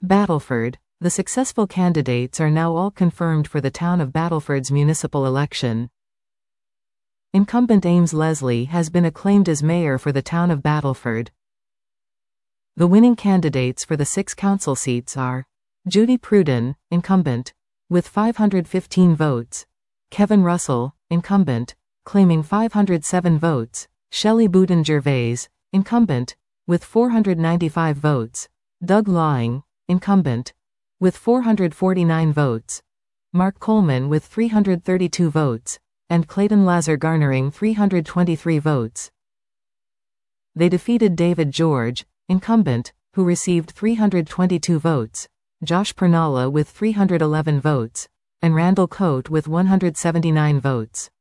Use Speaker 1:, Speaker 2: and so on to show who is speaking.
Speaker 1: Battleford. The successful candidates are now all confirmed for the town of Battleford's municipal election. Incumbent Ames Leslie has been acclaimed as mayor for the town of Battleford. The winning candidates for the 6 council seats are Judy Pruden, incumbent, with 515 votes, Kevin Russell, incumbent, claiming 507 votes, Shelley Boutin Gervais, incumbent, with 495 votes, Doug Lawing, incumbent, with 449 votes, Mark Coleman with 332 votes, and Clayton Lazar garnering 323 votes. They defeated David George, incumbent, who received 322 votes, Josh Pernalla with 311 votes, and Randall Coate with 179 votes.